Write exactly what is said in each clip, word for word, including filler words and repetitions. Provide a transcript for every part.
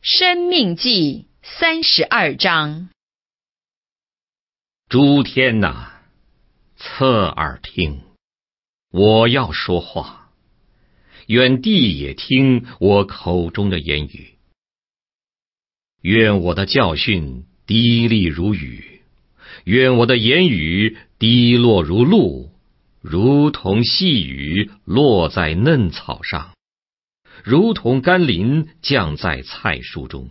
申命记三十二章。 诸天哪，侧耳听，我要说话，愿地也听我口中的言语。愿我的教训滴沥如雨，愿我的言语滴落如露，如同细雨落在嫩草上，如同甘霖降在菜蔬中。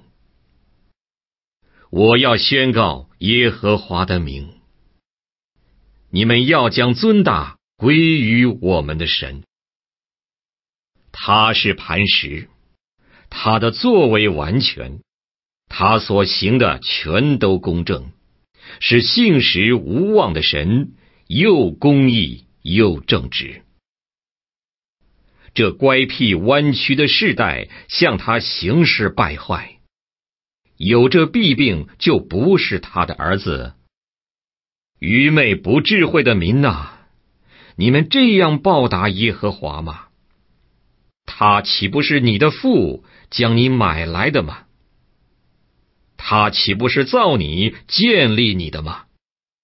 我要宣告耶和华的名，你们要将尊大归于我们的神。他是磐石，他的作为完全，他所行的全都公正，是信实无妄的神，又公义又正直。这乖僻弯曲的世代向他行事败坏，有这弊病就不是他的儿子。愚昧不智慧的民哪，你们这样报答耶和华吗？他岂不是你的父将你买来的吗？他岂不是造你建立你的吗？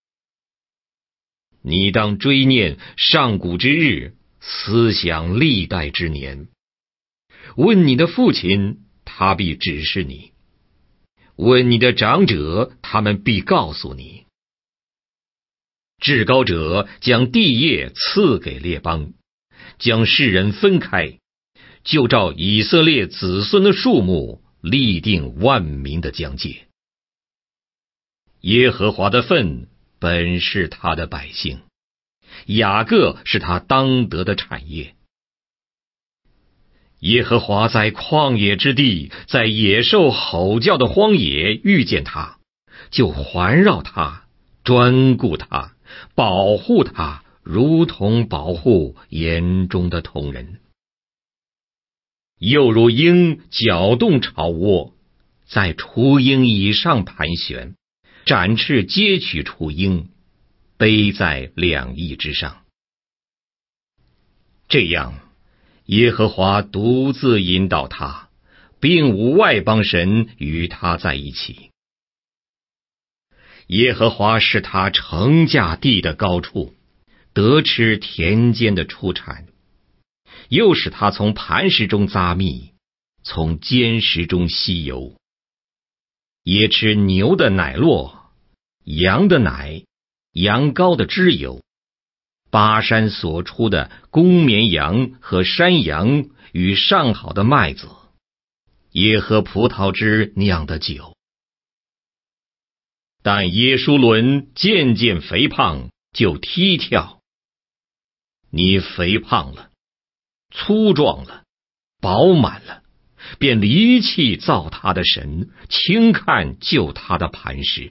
你当追念上古之日，思想历代之年。问你的父亲，他必指示你；问你的长者，他们必告诉你。至高者将地业赐给列邦，将世人分开，就照以色列子孙的数目立定万民的疆界。耶和华的份本是他的百姓，雅各是他当得的产业。耶和华在旷野之地，在野兽吼叫的荒野遇见他，就环绕他，专顾他，保护他，如同保护眼中的瞳人。又如鹰搅动巢窝，在雏鹰以上盘旋，展翅接取雏鹰，背在两翼之上。这样，耶和华独自引导他，并无外邦神与他在一起。耶和华使他乘驾地的高处，得吃田间的出产，又使他从磐石中扎蜜，从坚石中吸油，也吃牛的奶酪，羊的奶，羊羔的脂油，巴山所出的公绵羊和山羊与上好的麦子，也喝葡萄汁酿的酒。但耶书伦渐渐肥胖，就踢跳。你肥胖了，粗壮了，饱满了，便离弃造他的神，轻看救他的磐石。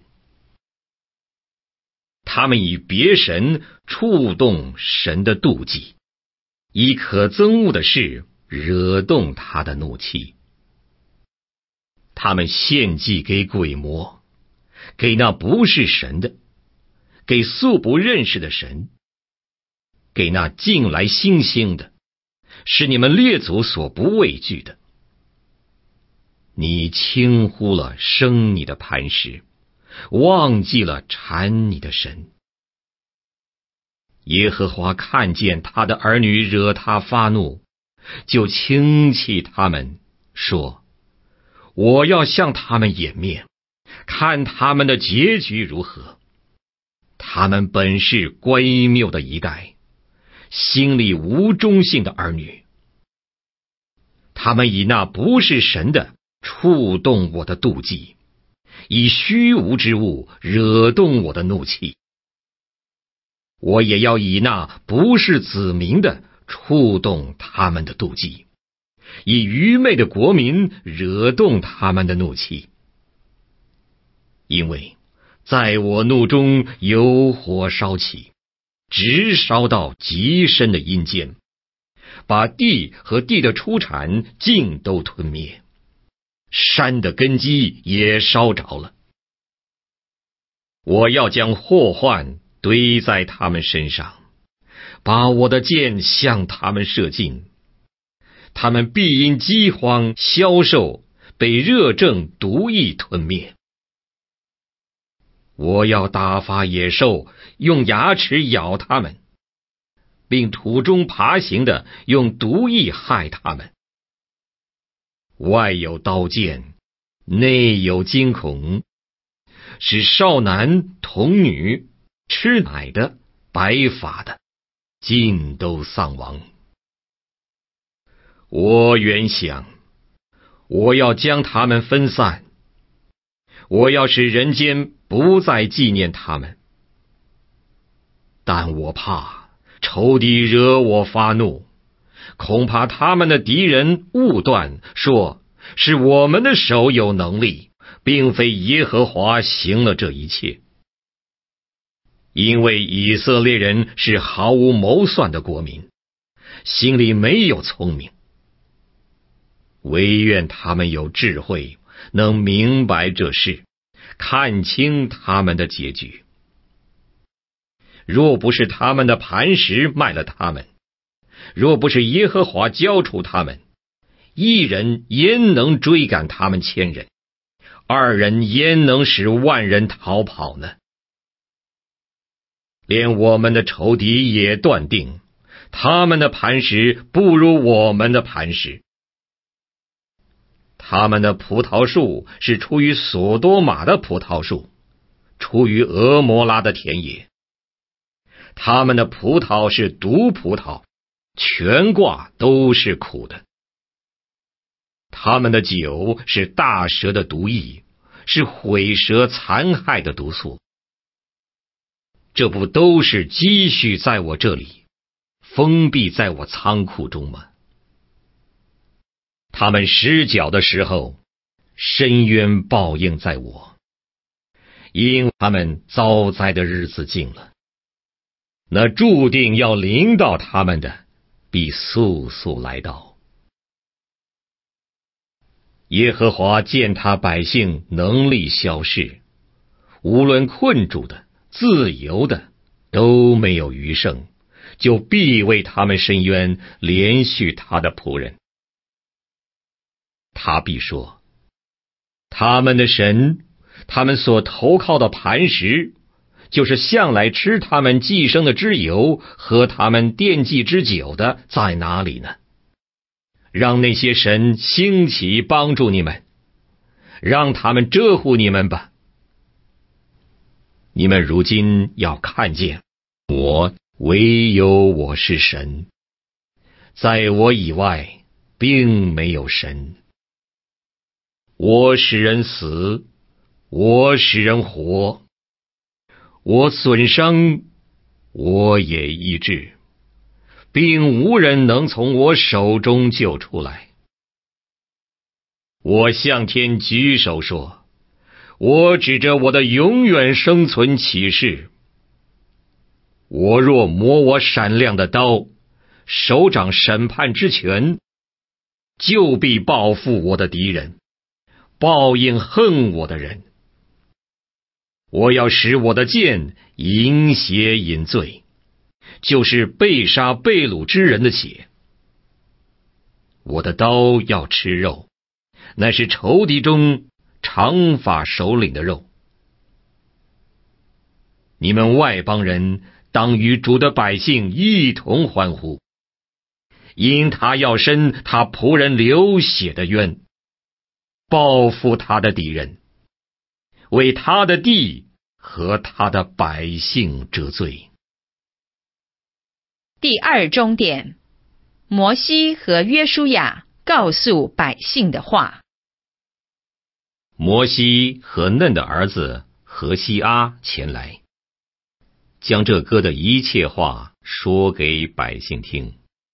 他们以别神触动神的妒忌，以可憎恶的事惹动他的怒气。他们献祭给鬼魔，给那不是神的，给素不认识的神，给那近来新兴的，是你们列祖所不畏惧的。你轻忽了生你的磐石，忘记了缠你的神。耶和华看见他的儿女惹他发怒，就轻弃他们，说：我要向他们掩面，看他们的结局如何。他们本是乖谬的一代，心里无忠信的儿女。他们以那不是神的触动我的妒忌，以虚无之物惹动我的怒气。我也要以那不是子民的触动他们的妒忌，以愚昧的国民惹动他们的怒气。因为在我怒中有火烧起，直烧到极深的阴间，把地和地的出产尽都吞灭，山的根基也烧着了。我要将祸患堆在他们身上，把我的箭向他们射尽。他们必因饥荒消瘦， 被热症毒疫吞灭。我要打发野兽，用牙齿咬他们，并土中爬行的用毒液害他们。外有刀剑，内有惊恐，使少男童女、吃奶的、白发的，尽都丧亡。我原想，我要将他们分散，我要使人间不再纪念他们。但我怕仇敌惹我发怒，恐怕他们的敌人误断，说是我们的手有能力，并非耶和华行了这一切。因为以色列人是毫无谋算的国民，心里没有聪明，唯愿他们有智慧，能明白这事，看清他们的结局。若不是他们的磐石卖了他们，若不是耶和华交出他们，一人焉能追赶他们千人？二人焉能使万人逃跑呢？连我们的仇敌也断定，他们的磐石不如我们的磐石。他们的葡萄树是出于索多玛的葡萄树，出于俄摩拉的田野。他们的葡萄是毒葡萄，全挂都是苦的。他们的酒是大蛇的毒液，是毁蛇残害的毒素。这不都是积蓄在我这里，封闭在我仓库中吗？他们失脚的时候，深渊报应在我，因他们遭灾的日子近了。那注定要临到他们的，必速速来到。耶和华见他百姓能力消逝，无论困住的、自由的，都没有余剩，就必为他们伸冤，连续他的仆人。他必说，他们的神，他们所投靠的磐石，就是向来吃他们寄生的脂油，喝他们奠祭之酒的，在哪里呢？让那些神兴起帮助你们，让他们遮护你们吧。你们如今要看见，我唯有我是神，在我以外并没有神。我使人死，我使人活，我损伤，我也医治，并无人能从我手中救出来。我向天举手说，我指着我的永远生存起誓，我若磨我闪亮的刀，手掌审判之权，就必报复我的敌人，报应恨我的人。我要使我的剑饮血饮醉，就是被杀被掳之人的血。我的刀要吃肉，乃是仇敌中长发首领的肉。你们外邦人当与主的百姓一同欢呼，因他要伸他仆人流血的冤，报复他的敌人，为他的地和他的百姓折罪。 第二终点，摩西和约书亚告诉百姓的话。 摩西和嫩的儿子何西阿前来，将这歌的一切话说给百姓听。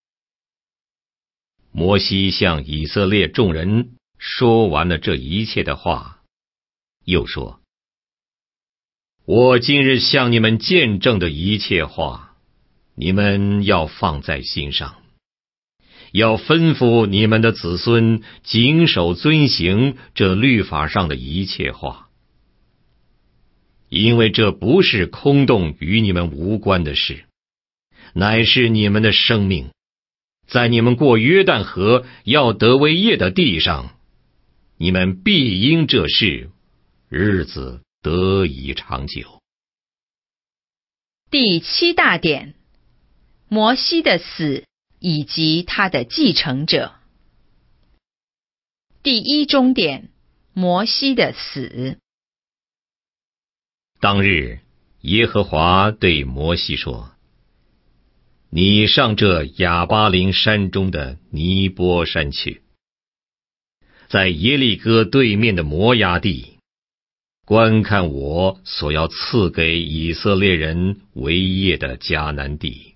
摩西向以色列众人说完了这一切的话，又说，我今日向你们见证的一切话，你们要放在心上，要吩咐你们的子孙谨守遵行这律法上的一切话，因为这不是空洞与你们无关的事，乃是你们的生命，在你们过约旦河要得为业的地上， 你们必因这事，日子得以长久。 第七大点，摩西的死以及他的继承者。第一中点，摩西的死。 当日，耶和华对摩西说：你上这亚巴琳山中的尼波山去，在耶利哥对面的摩押地，观看我所要赐给以色列人为业的迦南地。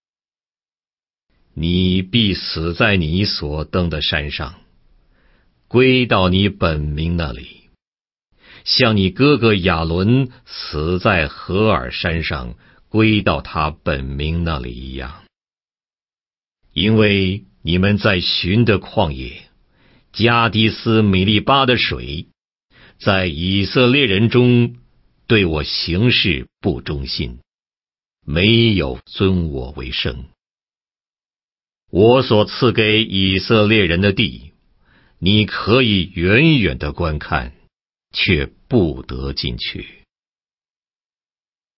你必死在你所登的山上，归到你本民那里，像你哥哥亚伦死在何珥山上，归到他本民那里一样。因为你们在寻的旷野，加迪斯米利巴的水，在以色列人中对我行事不忠心，没有尊我为圣。我所赐给以色列人的地，你可以远远的观看，却不得进去。